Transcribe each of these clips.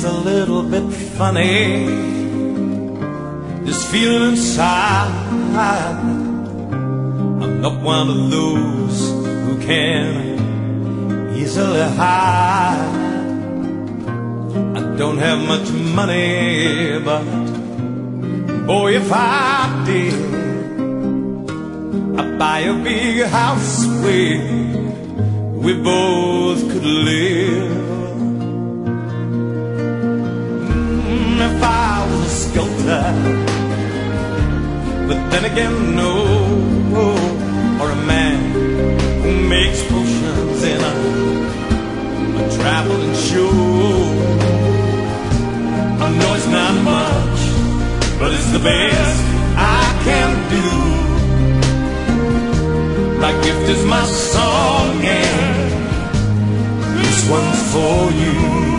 It's a little bit funny, this feeling inside. I'm not one of those who can easily hide. I don't have much money, but boy, if I did, I'd buy a big house where we both could live. If I was a sculptor, but then again, no, or a man who makes potions in a traveling show. I know it's not much, but it's the best I can do. My gift is my song, and this one's for you.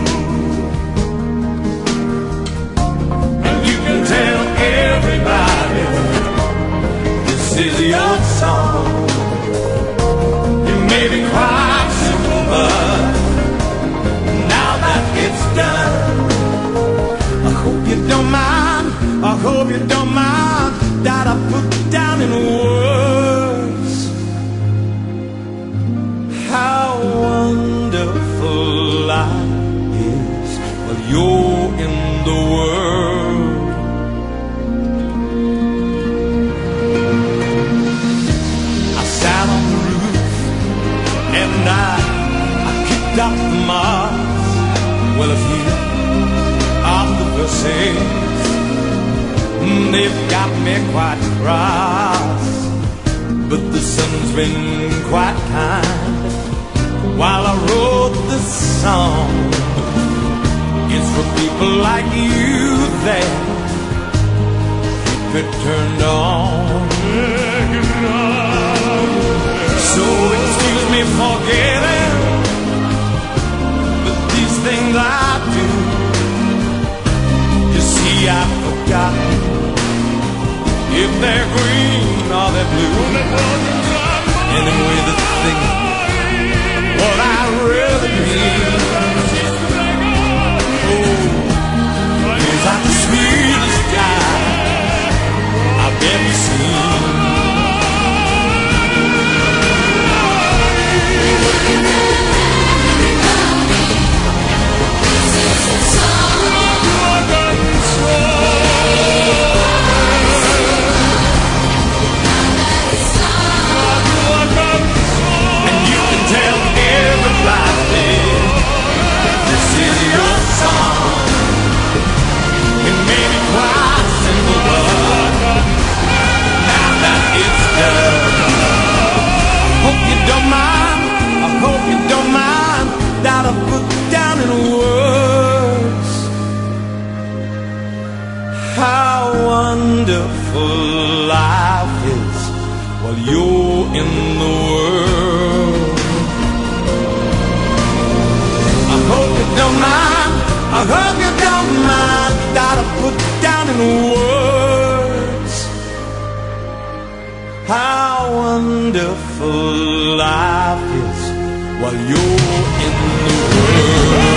And you can tell everybody this is your song. It may be quite simple, but now that it's done, I hope you don't mind, I hope you don't mind that I put down in words how wonderful life is while you're in the world. I sat on the roof and I kicked up the moss. Well, a few of the verses, they've got me quite cross, but the sun's been quite kind while I wrote this song. It's for people like you that keep it turned on. So excuse me for getting, but these things I do, you see, I've forgotten if they're green or they're blue. Anyway, the thing, what I really mean, oh, is I'm the sweetest guy I've ever seen. That I put down in words how wonderful life is while you're in the world. I hope you don't mind, I hope you don't mind that I put down in words how wonderful life is while you're in the world.